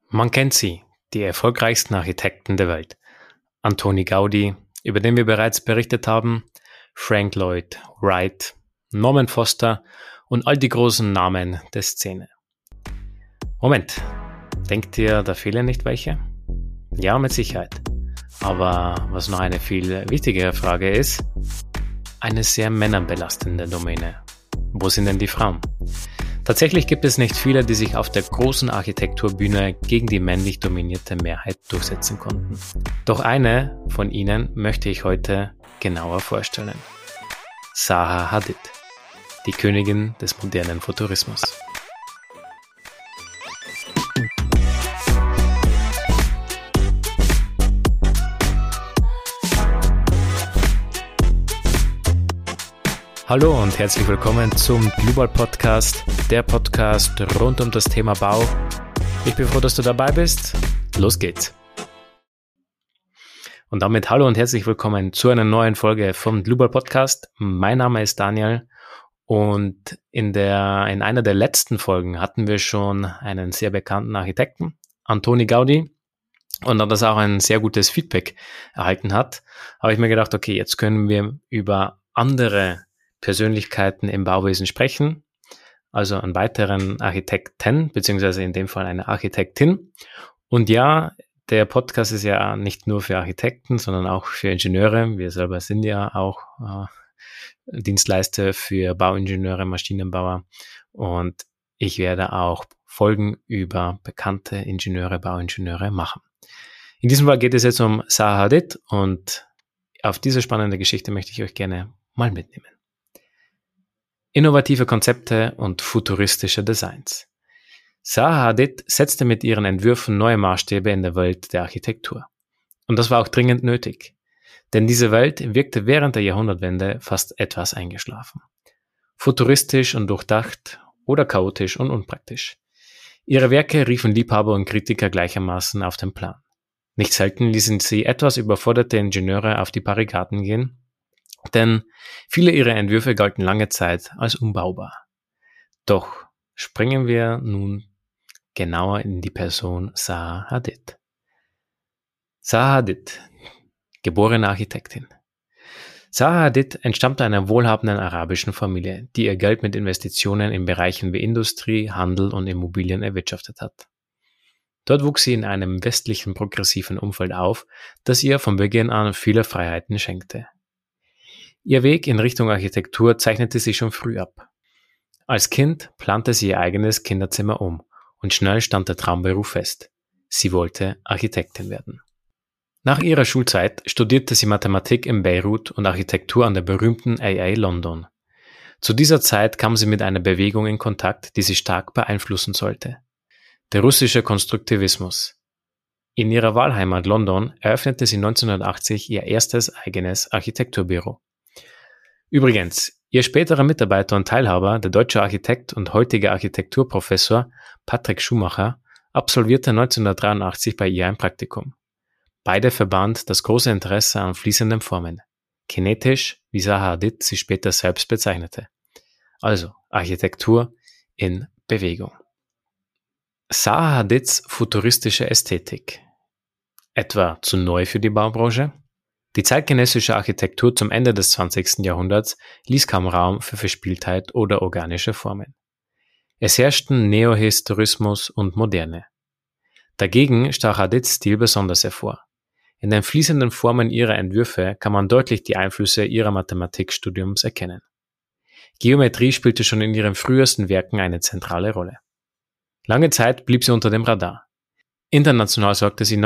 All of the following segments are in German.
Man kennt sie, die erfolgreichsten Architekten der Welt. Antoni Gaudí, über den wir bereits berichtet haben, Frank Lloyd Wright, Norman Foster und all die großen Namen der Szene. Moment, denkt ihr, da fehlen nicht welche? Ja, mit Sicherheit. Aber was noch eine viel wichtigere Frage ist, eine sehr männerbelastende Domäne. Wo sind denn die Frauen? Tatsächlich gibt es nicht viele, die sich auf der großen Architekturbühne gegen die männlich dominierte Mehrheit durchsetzen konnten. Doch eine von ihnen möchte ich heute genauer vorstellen. Zaha Hadid, die Königin des modernen Futurismus. Hallo und herzlich willkommen zum Global Podcast, der Podcast rund um das Thema Bau. Ich bin froh, dass du dabei bist. Los geht's. Und damit hallo und herzlich willkommen zu einer neuen Folge vom Global Podcast. Mein Name ist Daniel und in einer der letzten Folgen hatten wir schon einen sehr bekannten Architekten, Antoni Gaudí. Und da das auch ein sehr gutes Feedback erhalten hat, habe ich mir gedacht, okay, jetzt können wir über andere Persönlichkeiten im Bauwesen sprechen, also einen weiteren Architekten, beziehungsweise in dem Fall eine Architektin. Und ja, der Podcast ist ja nicht nur für Architekten, sondern auch für Ingenieure. Wir selber sind ja auch Dienstleister für Bauingenieure, Maschinenbauer. Und ich werde auch Folgen über bekannte Ingenieure, Bauingenieure machen. In diesem Fall geht es jetzt um Zaha Hadid und auf diese spannende Geschichte möchte ich euch gerne mal mitnehmen. Innovative Konzepte und futuristische Designs. Zaha Hadid setzte mit ihren Entwürfen neue Maßstäbe in der Welt der Architektur. Und das war auch dringend nötig. Denn diese Welt wirkte während der Jahrhundertwende fast etwas eingeschlafen. Futuristisch und durchdacht oder chaotisch und unpraktisch. Ihre Werke riefen Liebhaber und Kritiker gleichermaßen auf den Plan. Nicht selten ließen sie etwas überforderte Ingenieure auf die Barrikaden gehen, denn viele ihrer Entwürfe galten lange Zeit als unbaubar. Doch springen wir nun genauer in die Person Zaha Hadid. Zaha Hadid, geborene Architektin. Zaha Hadid entstammte einer wohlhabenden arabischen Familie, die ihr Geld mit Investitionen in Bereichen wie Industrie, Handel und Immobilien erwirtschaftet hat. Dort wuchs sie in einem westlichen progressiven Umfeld auf, das ihr von Beginn an viele Freiheiten schenkte. Ihr Weg in Richtung Architektur zeichnete sich schon früh ab. Als Kind plante sie ihr eigenes Kinderzimmer um und schnell stand der Traumberuf fest. Sie wollte Architektin werden. Nach ihrer Schulzeit studierte sie Mathematik in Beirut und Architektur an der berühmten AA London. Zu dieser Zeit kam sie mit einer Bewegung in Kontakt, die sie stark beeinflussen sollte. Der russische Konstruktivismus. In ihrer Wahlheimat London eröffnete sie 1980 ihr erstes eigenes Architekturbüro. Übrigens, ihr späterer Mitarbeiter und Teilhaber, der deutsche Architekt und heutige Architekturprofessor Patrick Schumacher, absolvierte 1983 bei ihr ein Praktikum. Beide verband das große Interesse an fließenden Formen, kinetisch, wie Zaha Hadid sie später selbst bezeichnete. Also Architektur in Bewegung. Zaha Hadids futuristische Ästhetik. Etwa zu neu für die Baubranche? Die zeitgenössische Architektur zum Ende des 20. Jahrhunderts ließ kaum Raum für Verspieltheit oder organische Formen. Es herrschten Neohistorismus und Moderne. Dagegen stach Hadids Stil besonders hervor. In den fließenden Formen ihrer Entwürfe kann man deutlich die Einflüsse ihrer Mathematikstudiums erkennen. Geometrie spielte schon in ihren frühesten Werken eine zentrale Rolle. Lange Zeit blieb sie unter dem Radar. International sorgte sie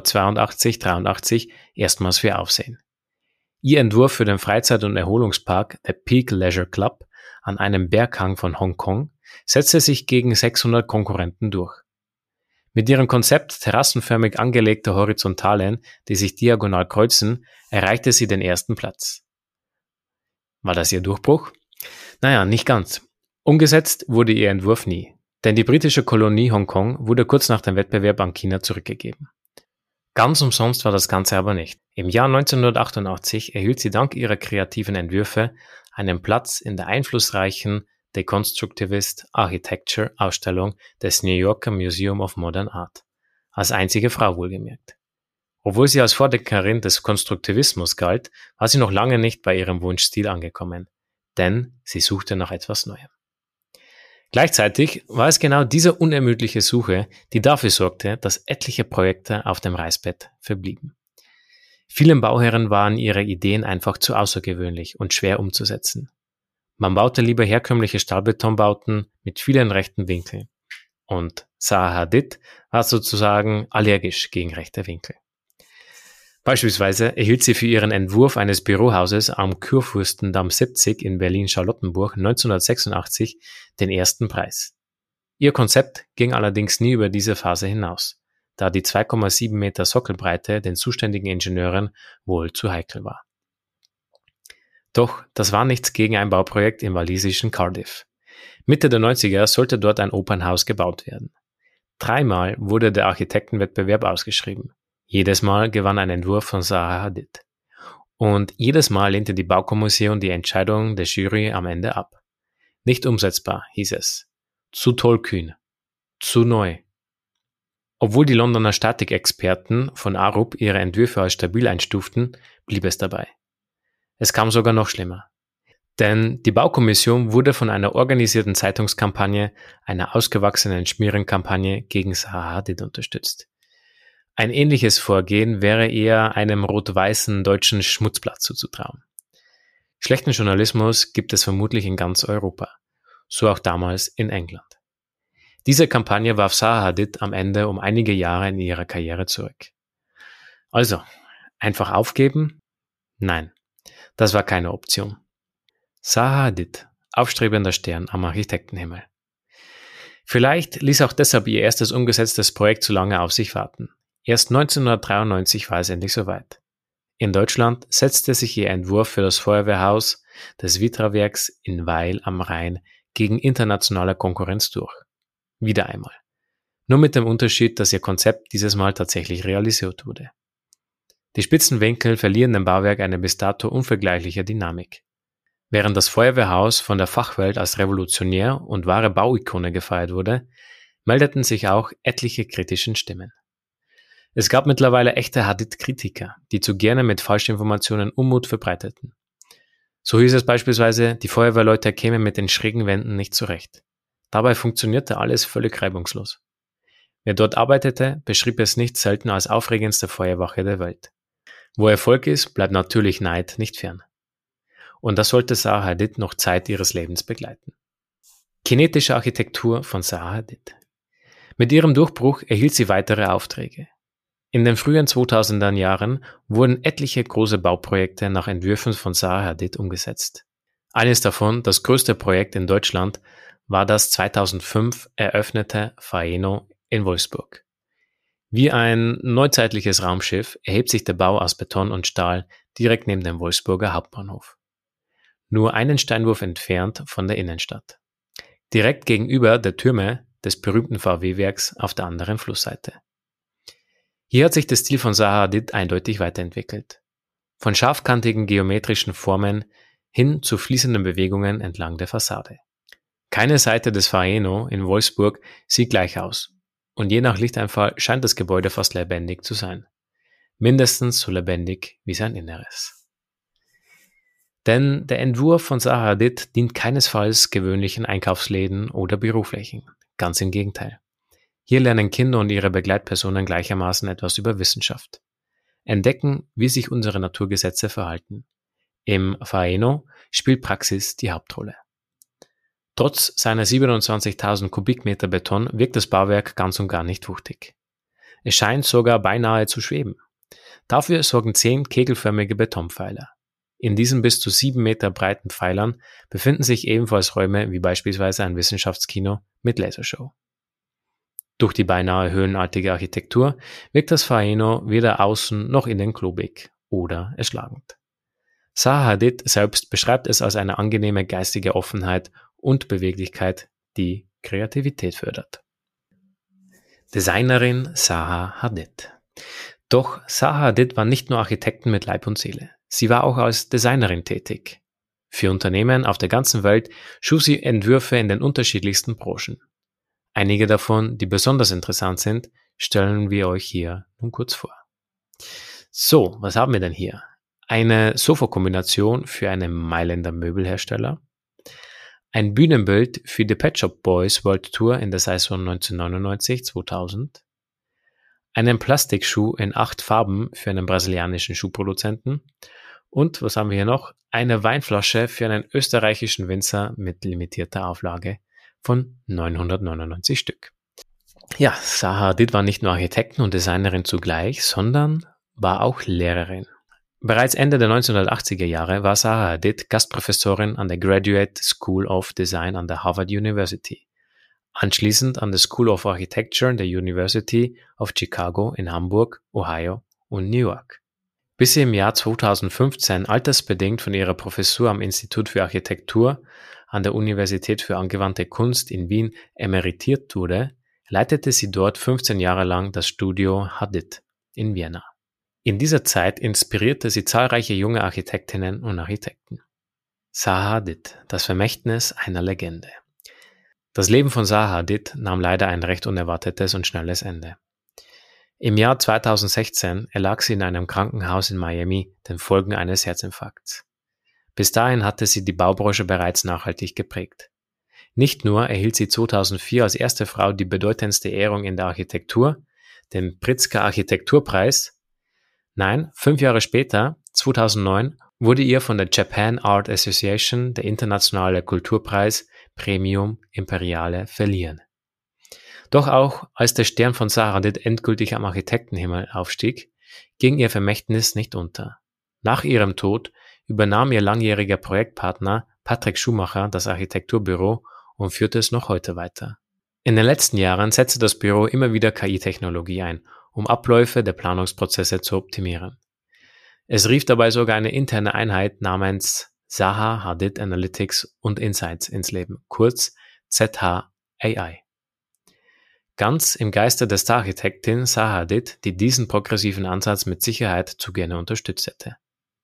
1982-83 erstmals für Aufsehen. Ihr Entwurf für den Freizeit- und Erholungspark The Peak Leisure Club an einem Berghang von Hongkong setzte sich gegen 600 Konkurrenten durch. Mit ihrem Konzept terrassenförmig angelegter Horizontalen, die sich diagonal kreuzen, erreichte sie den ersten Platz. War das ihr Durchbruch? Naja, nicht ganz. Umgesetzt wurde ihr Entwurf nie. Denn die britische Kolonie Hongkong wurde kurz nach dem Wettbewerb an China zurückgegeben. Ganz umsonst war das Ganze aber nicht. Im Jahr 1988 erhielt sie dank ihrer kreativen Entwürfe einen Platz in der einflussreichen Deconstructivist Architecture Ausstellung des New Yorker Museum of Modern Art. als einzige Frau wohlgemerkt. Obwohl sie als Vordenkerin des Konstruktivismus galt, war sie noch lange nicht bei ihrem Wunschstil angekommen, denn sie suchte nach etwas Neuem. Gleichzeitig war es genau diese unermüdliche Suche, die dafür sorgte, dass etliche Projekte auf dem Reißbrett verblieben. Vielen Bauherren waren ihre Ideen einfach zu außergewöhnlich und schwer umzusetzen. Man baute lieber herkömmliche Stahlbetonbauten mit vielen rechten Winkeln. Und Zaha Hadid war sozusagen allergisch gegen rechte Winkel. Beispielsweise erhielt sie für ihren Entwurf eines Bürohauses am Kurfürstendamm 70 in Berlin-Charlottenburg 1986 den ersten Preis. Ihr Konzept ging allerdings nie über diese Phase hinaus, da die 2,7 Meter Sockelbreite den zuständigen Ingenieuren wohl zu heikel war. Doch das war nichts gegen ein Bauprojekt im walisischen Cardiff. Mitte der 90er sollte dort ein Opernhaus gebaut werden. 3-mal wurde der Architektenwettbewerb ausgeschrieben. Jedes Mal gewann ein Entwurf von Zaha Hadid. Und jedes Mal lehnte die Baukommission die Entscheidung der Jury am Ende ab. Nicht umsetzbar, hieß es. Zu tollkühn. Zu neu. Obwohl die Londoner Statikexperten von Arup ihre Entwürfe als stabil einstuften, blieb es dabei. Es kam sogar noch schlimmer. Denn die Baukommission wurde von einer organisierten Zeitungskampagne, einer ausgewachsenen Schmierenkampagne gegen Zaha Hadid unterstützt. Ein ähnliches Vorgehen wäre eher einem rot-weißen deutschen Schmutzblatt zuzutrauen. Schlechten Journalismus gibt es vermutlich in ganz Europa, so auch damals in England. Diese Kampagne warf Zaha Hadid am Ende um einige Jahre in ihrer Karriere zurück. Also, einfach aufgeben? Nein, das war keine Option. Zaha Hadid, aufstrebender Stern am Architektenhimmel. Vielleicht ließ auch deshalb ihr erstes umgesetztes Projekt zu lange auf sich warten. Erst 1993 war es endlich soweit. In Deutschland setzte sich ihr Entwurf für das Feuerwehrhaus des Vitra-Werks in Weil am Rhein gegen internationale Konkurrenz durch. Wieder einmal. Nur mit dem Unterschied, dass ihr Konzept dieses Mal tatsächlich realisiert wurde. Die spitzen Winkel verlieren dem Bauwerk eine bis dato unvergleichliche Dynamik. Während das Feuerwehrhaus von der Fachwelt als revolutionär und wahre Bauikone gefeiert wurde, meldeten sich auch etliche kritische Stimmen. Es gab mittlerweile echte Hadid-Kritiker, die zu gerne mit Falschinformationen Unmut verbreiteten. So hieß es beispielsweise, die Feuerwehrleute kämen mit den schrägen Wänden nicht zurecht. Dabei funktionierte alles völlig reibungslos. Wer dort arbeitete, beschrieb es nicht selten als aufregendste Feuerwache der Welt. Wo Erfolg ist, bleibt natürlich Neid nicht fern. Und das sollte Zaha Hadid noch Zeit ihres Lebens begleiten. Kinetische Architektur von Zaha Hadid. Mit ihrem Durchbruch erhielt sie weitere Aufträge. In den frühen 2000er Jahren wurden etliche große Bauprojekte nach Entwürfen von Zaha Hadid umgesetzt. Eines davon, das größte Projekt in Deutschland, war das 2005 eröffnete Faeno in Wolfsburg. Wie ein neuzeitliches Raumschiff erhebt sich der Bau aus Beton und Stahl direkt neben dem Wolfsburger Hauptbahnhof. Nur einen Steinwurf entfernt von der Innenstadt. Direkt gegenüber der Türme des berühmten VW-Werks auf der anderen Flussseite. Hier hat sich der Stil von Zaha Hadid eindeutig weiterentwickelt. Von scharfkantigen geometrischen Formen hin zu fließenden Bewegungen entlang der Fassade. Keine Seite des Faeno in Wolfsburg sieht gleich aus. Und je nach Lichteinfall scheint das Gebäude fast lebendig zu sein. Mindestens so lebendig wie sein Inneres. Denn der Entwurf von Zaha Hadid dient keinesfalls gewöhnlichen Einkaufsläden oder Büroflächen. Ganz im Gegenteil. Hier lernen Kinder und ihre Begleitpersonen gleichermaßen etwas über Wissenschaft. Entdecken, wie sich unsere Naturgesetze verhalten. Im Faeno spielt Praxis die Hauptrolle. Trotz seiner 27.000 Kubikmeter Beton wirkt das Bauwerk ganz und gar nicht wuchtig. Es scheint sogar beinahe zu schweben. Dafür sorgen 10 kegelförmige Betonpfeiler. In diesen bis zu 7 Meter breiten Pfeilern befinden sich ebenfalls Räume wie beispielsweise ein Wissenschaftskino mit Lasershow. Durch die beinahe höhenartige Architektur wirkt das Faeno weder außen noch innen klobig oder erschlagend. Zaha Hadid selbst beschreibt es als eine angenehme geistige Offenheit und Beweglichkeit, die Kreativität fördert. Designerin Zaha Hadid. Doch Zaha Hadid war nicht nur Architektin mit Leib und Seele. Sie war auch als Designerin tätig. Für Unternehmen auf der ganzen Welt schuf sie Entwürfe in den unterschiedlichsten Branchen. Einige davon, die besonders interessant sind, stellen wir euch hier nun kurz vor. So, was haben wir denn hier? Eine Sofa-Kombination für einen Mailänder Möbelhersteller, ein Bühnenbild für die Pet Shop Boys World Tour in der Saison 1999-2000, einen Plastikschuh in 8 Farben für einen brasilianischen Schuhproduzenten und, was haben wir hier noch? Eine Weinflasche für einen österreichischen Winzer mit limitierter Auflage von 999 Stück. Ja, Zaha Hadid war nicht nur Architektin und Designerin zugleich, sondern war auch Lehrerin. Bereits Ende der 1980er Jahre war Zaha Hadid Gastprofessorin an der Graduate School of Design an der Harvard University, anschließend an der School of Architecture der University of Chicago in Hamburg, Ohio und New York. Bis sie im Jahr 2015 altersbedingt von ihrer Professur am Institut für Architektur an der Universität für angewandte Kunst in Wien emeritiert wurde, leitete sie dort 15 Jahre lang das Studio Hadid in Vienna. In dieser Zeit inspirierte sie zahlreiche junge Architektinnen und Architekten. Zaha Hadid, das Vermächtnis einer Legende. Das Leben von Zaha Hadid nahm leider ein recht unerwartetes und schnelles Ende. Im Jahr 2016 erlag sie in einem Krankenhaus in Miami den Folgen eines Herzinfarkts. Bis dahin hatte sie die Baubranche bereits nachhaltig geprägt. Nicht nur erhielt sie 2004 als erste Frau die bedeutendste Ehrung in der Architektur, den Pritzker Architekturpreis. Nein, 5 Jahre später, 2009, wurde ihr von der Japan Art Association der internationale Kulturpreis Premium Imperiale verliehen. Doch auch als der Stern von Zaha Hadid endgültig am Architektenhimmel aufstieg, ging ihr Vermächtnis nicht unter. Nach ihrem Tod übernahm ihr langjähriger Projektpartner Patrick Schumacher das Architekturbüro und führte es noch heute weiter. In den letzten Jahren setzte das Büro immer wieder KI-Technologie ein, um Abläufe der Planungsprozesse zu optimieren. Es rief dabei sogar eine interne Einheit namens Zaha Hadid Analytics und Insights ins Leben, kurz ZHAI. Ganz im Geiste der Star-Architektin Zaha Hadid, die diesen progressiven Ansatz mit Sicherheit zu gerne unterstützt hätte.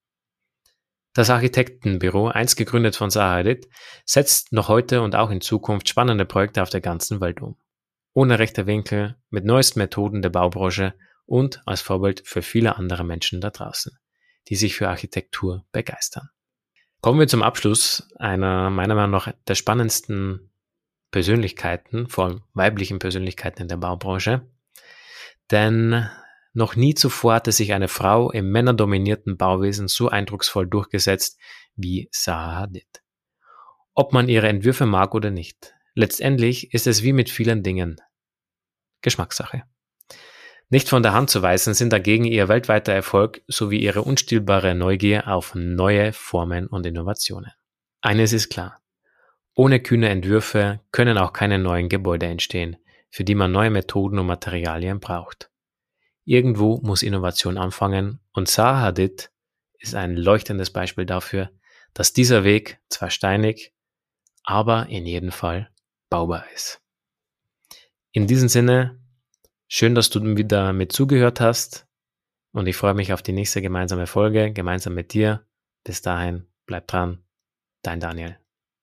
Das Architektenbüro, einst gegründet von Zaha Hadid, setzt noch heute und auch in Zukunft spannende Projekte auf der ganzen Welt um. Ohne rechte Winkel, mit neuesten Methoden der Baubranche und als Vorbild für viele andere Menschen da draußen, die sich für Architektur begeistern. Kommen wir zum Abschluss einer meiner Meinung nach der spannendsten Persönlichkeiten, vor allem weiblichen Persönlichkeiten in der Baubranche. Denn noch nie zuvor hatte sich eine Frau im männerdominierten Bauwesen so eindrucksvoll durchgesetzt wie Zaha Hadid. Ob man ihre Entwürfe mag oder nicht, letztendlich ist es wie mit vielen Dingen Geschmackssache. Nicht von der Hand zu weisen sind dagegen ihr weltweiter Erfolg sowie ihre unstillbare Neugier auf neue Formen und Innovationen. Eines ist klar: Ohne kühne Entwürfe können auch keine neuen Gebäude entstehen, für die man neue Methoden und Materialien braucht. Irgendwo muss Innovation anfangen und Zaha Hadid ist ein leuchtendes Beispiel dafür, dass dieser Weg zwar steinig, aber in jedem Fall baubar ist. In diesem Sinne, schön, dass du wieder mit zugehört hast und ich freue mich auf die nächste gemeinsame Folge, gemeinsam mit dir. Bis dahin, bleib dran, dein Daniel.